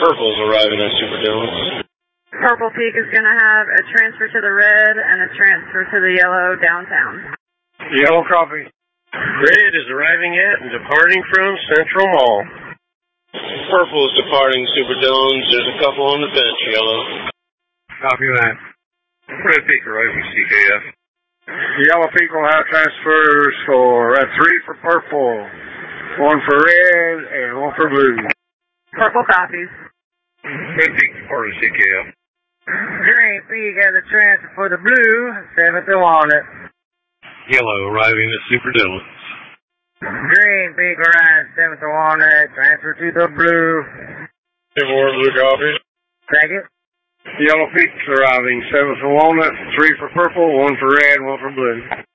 Purple's arriving at Super Dillon. Purple Peak is going to have a transfer to the red and a transfer to the yellow downtown. Yellow copy. Red is arriving at and departing from Central Mall. Purple is departing Super Dillons. There's a couple on the bench, yellow. Copy that. Red Peak arriving CKF. Yellow Peak will have transfers for 3 for purple, 1 for red, and 1 for blue. Purple copies. Red Peak departing CKF. Green Peak has a transfer for the blue, 7th and Walnut. Yellow arriving at Super Dillons. Green Peak arrives 7th and Walnut, transfer to the blue. More blue copies. Second. Yellow Peak's arriving 7th and Walnut, 3 for purple, 1 for red, 1 for blue.